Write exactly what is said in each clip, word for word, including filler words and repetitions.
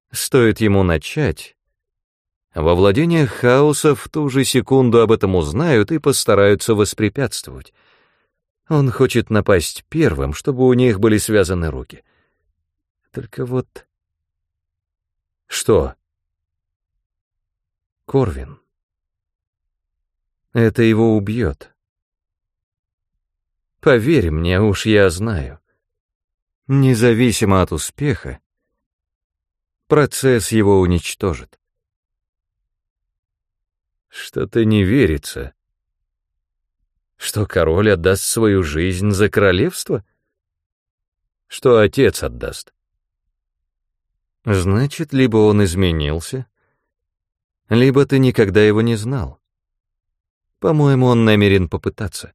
Стоит ему начать, во владениях хаоса в ту же секунду об этом узнают и постараются воспрепятствовать. Он хочет напасть первым, чтобы у них были связаны руки. Только вот... Что? Корвин. Это его убьет. Поверь мне, уж я знаю. Независимо от успеха, процесс его уничтожит. Что-то не верится. Что король отдаст свою жизнь за королевство? Что отец отдаст? Значит, либо он изменился, либо ты никогда его не знал. По-моему, он намерен попытаться.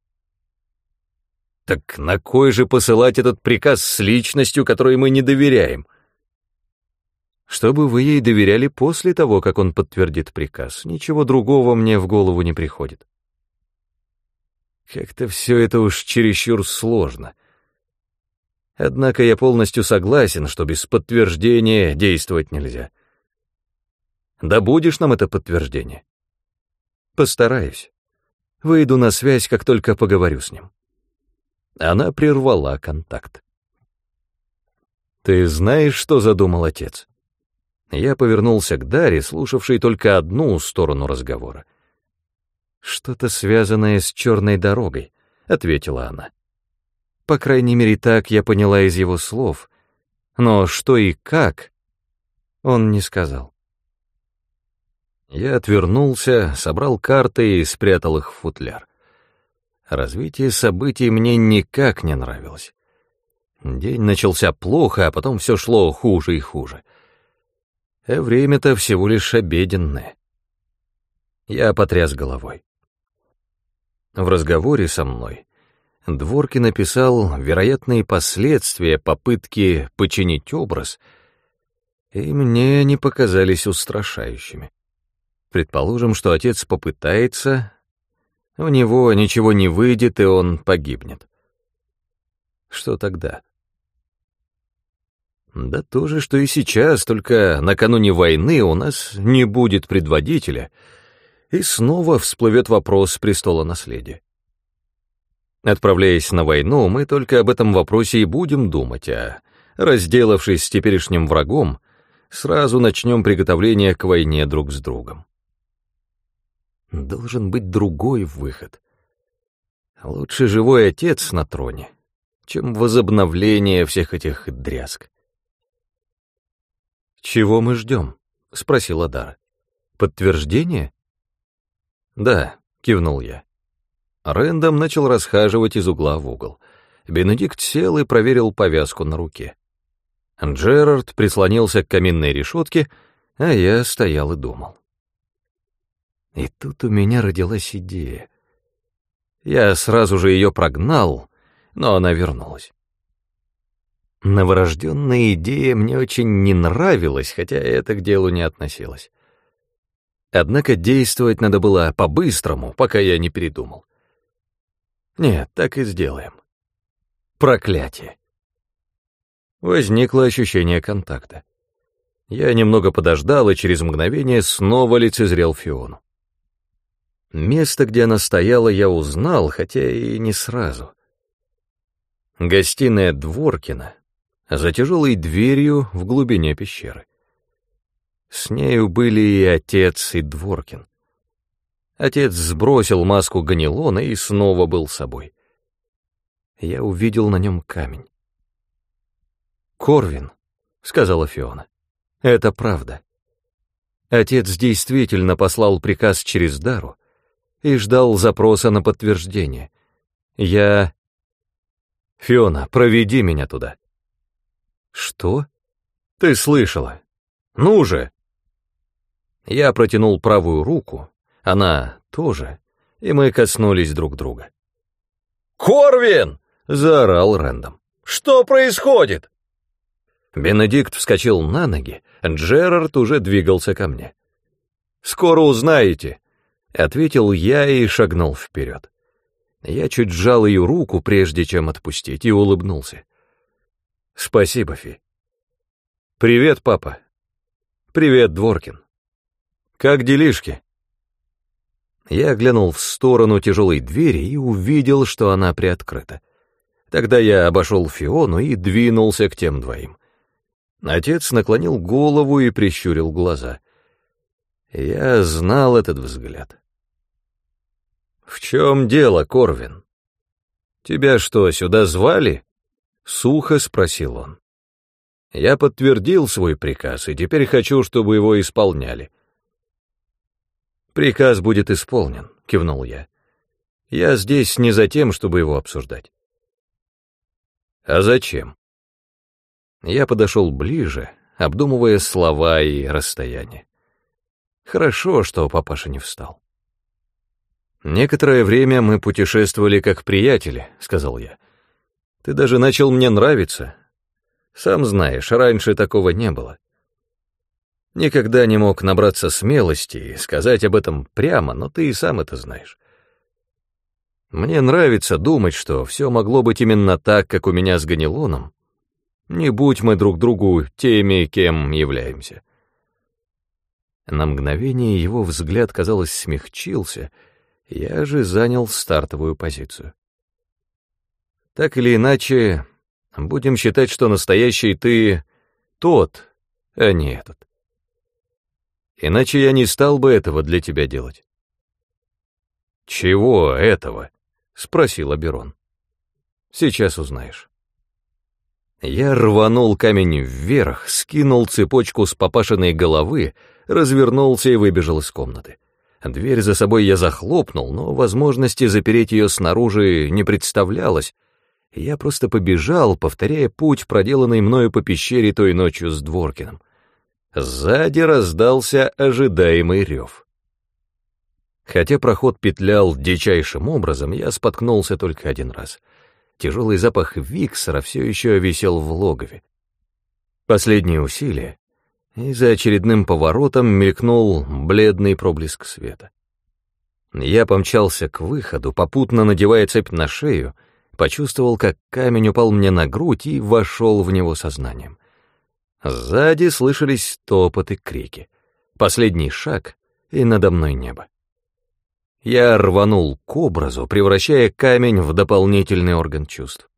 Так на кой же посылать этот приказ с личностью, которой мы не доверяем? Чтобы вы ей доверяли после того, как он подтвердит приказ. Ничего другого мне в голову не приходит. Как-то все это уж чересчур сложно. Однако я полностью согласен, что без подтверждения действовать нельзя. Добудешь нам это подтверждение? Постараюсь. Выйду на связь, как только поговорю с ним. Она прервала контакт. Ты знаешь, что задумал отец? Я повернулся к Даре, слушавшей только одну сторону разговора. «Что-то связанное с черной дорогой», — ответила она. По крайней мере, так я поняла из его слов. Но что и как, он не сказал. Я отвернулся, собрал карты и спрятал их в футляр. Развитие событий мне никак не нравилось. День начался плохо, а потом все шло хуже и хуже. А время-то всего лишь обеденное. Я потряс головой. В разговоре со мной Дворкин написал вероятные последствия попытки починить образ, и мне они показались устрашающими. Предположим, что отец попытается, у него ничего не выйдет, и он погибнет. Что тогда? Да то же, что и сейчас, только накануне войны у нас не будет предводителя, и снова всплывет вопрос престола наследия. Отправляясь на войну, мы только об этом вопросе и будем думать, а, разделавшись с теперешним врагом, сразу начнем приготовление к войне друг с другом. Должен быть другой выход. Лучше живой отец на троне, чем возобновление всех этих дрязг. «Чего мы ждем?» — спросила Дара. «Подтверждение?» «Да», — кивнул я. Рэндом начал расхаживать из угла в угол. Бенедикт сел и проверил повязку на руке. Джерард прислонился к каминной решетке, а я стоял и думал. И тут у меня родилась идея. Я сразу же ее прогнал, но она вернулась. Новорожденная идея мне очень не нравилась, хотя это к делу не относилось. Однако действовать надо было по-быстрому, пока я не передумал. Нет, так и сделаем. Проклятие. Возникло ощущение контакта. Я немного подождал и через мгновение снова лицезрел Фиону. Место, где она стояла, я узнал, хотя и не сразу. Гостиная Дворкина за тяжелой дверью в глубине пещеры. С нею были и отец, и Дворкин. Отец сбросил маску Ганилона и снова был собой. Я увидел на нем камень. «Корвин», — сказала Фиона, — «это правда. Отец действительно послал приказ через Дару и ждал запроса на подтверждение. Я... Фиона, проведи меня туда». «Что? Ты слышала? Ну же!» Я протянул правую руку, она тоже, и мы коснулись друг друга. «Корвин!» — заорал Рэндом. «Что происходит?» Бенедикт вскочил на ноги, Джерард уже двигался ко мне. «Скоро узнаете», — ответил я и шагнул вперед. Я чуть сжал ее руку, прежде чем отпустить, и улыбнулся. «Спасибо, Фи». «Привет, папа», «Привет, Дворкин. Как делишки?» Я глянул в сторону тяжелой двери и увидел, что она приоткрыта. Тогда я обошел Фиону и двинулся к тем двоим. Отец наклонил голову и прищурил глаза. Я знал этот взгляд. «В чем дело, Корвин? Тебя что, сюда звали?» — сухо спросил он. Я подтвердил свой приказ, и теперь хочу, чтобы его исполняли. «Приказ будет исполнен», — кивнул я. «Я здесь не за тем, чтобы его обсуждать». «А зачем?» Я подошел ближе, обдумывая слова и расстояние. Хорошо, что папаша не встал. «Некоторое время мы путешествовали как приятели», — сказал я. «Ты даже начал мне нравиться. Сам знаешь, раньше такого не было. Никогда не мог набраться смелости и сказать об этом прямо, но ты и сам это знаешь. Мне нравится думать, что все могло быть именно так, как у меня с Ганилоном. Не будь мы друг другу теми, кем являемся». На мгновение его взгляд, казалось, смягчился, я же занял стартовую позицию. «Так или иначе, будем считать, что настоящий ты тот, а не этот. Иначе я не стал бы этого для тебя делать». «Чего этого?» — спросил Аберон. «Сейчас узнаешь». Я рванул камень вверх, скинул цепочку с папашиной головы, развернулся и выбежал из комнаты. Дверь за собой я захлопнул, но возможности запереть ее снаружи не представлялось. Я просто побежал, повторяя путь, проделанный мною по пещере той ночью с Дворкиным. Сзади раздался ожидаемый рев. Хотя проход петлял дичайшим образом, я споткнулся только один раз. Тяжелый запах Виксера все еще висел в логове. Последние усилия, и за очередным поворотом мелькнул бледный проблеск света. Я помчался к выходу, попутно надевая цепь на шею, почувствовал, как камень упал мне на грудь и вошел в него сознанием. Сзади слышались топот и крики. Последний шаг, и надо мной небо. Я рванул к образу, превращая камень в дополнительный орган чувств.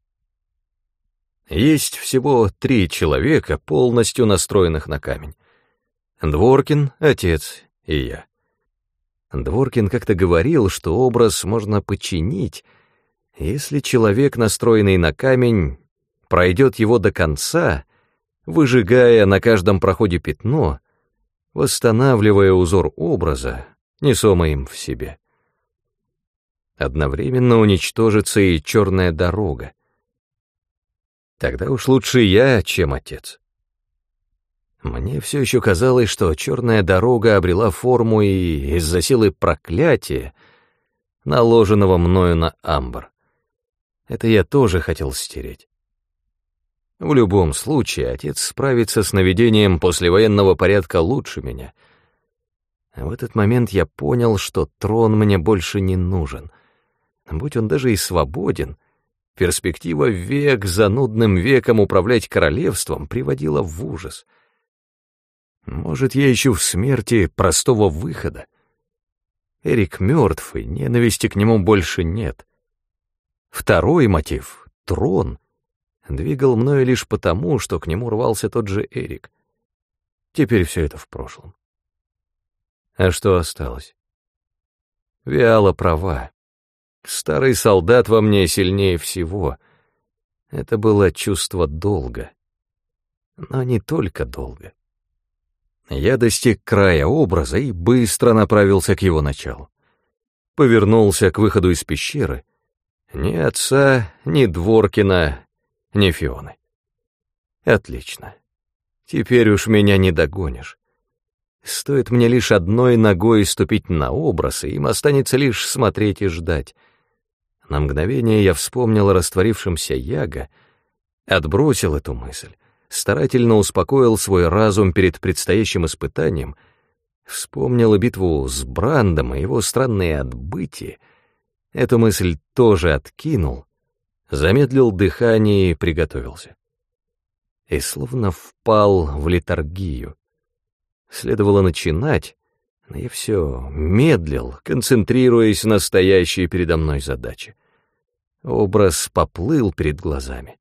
Есть всего три человека, полностью настроенных на камень. Дворкин, отец и я. Дворкин как-то говорил, что образ можно починить, если человек, настроенный на камень, пройдет его до конца, выжигая на каждом проходе пятно, восстанавливая узор образа, несомый им в себе. Одновременно уничтожится и черная дорога. Тогда уж лучше я, чем отец. Мне все еще казалось, что черная дорога обрела форму и из-за силы проклятия, наложенного мною на амбр. Это я тоже хотел стереть. В любом случае, отец справится с наведением послевоенного порядка лучше меня. А в этот момент я понял, что трон мне больше не нужен. Будь он даже и свободен, перспектива век за нудным веком управлять королевством приводила в ужас. Может, я ищу в смерти простого выхода? Эрик мертв, и ненависти к нему больше нет. Второй мотив — трон — двигал мною лишь потому, что к нему рвался тот же Эрик. Теперь все это в прошлом. А что осталось? Виала права. Старый солдат во мне сильнее всего. Это было чувство долга. Но не только долга. Я достиг края образа и быстро направился к его началу. Повернулся к выходу из пещеры. Ни отца, ни Дворкина, ни Фионы. Отлично. Теперь уж меня не догонишь. Стоит мне лишь одной ногой ступить на образ, и им останется лишь смотреть и ждать. На мгновение я вспомнил о растворившемся Яго, отбросил эту мысль, старательно успокоил свой разум перед предстоящим испытанием, вспомнил битву с Брандом и его странные отбытия, эту мысль тоже откинул, замедлил дыхание и приготовился. И словно впал в летаргию. Следовало начинать, но я все медлил, концентрируясь на стоящей передо мной задаче. Образ поплыл перед глазами.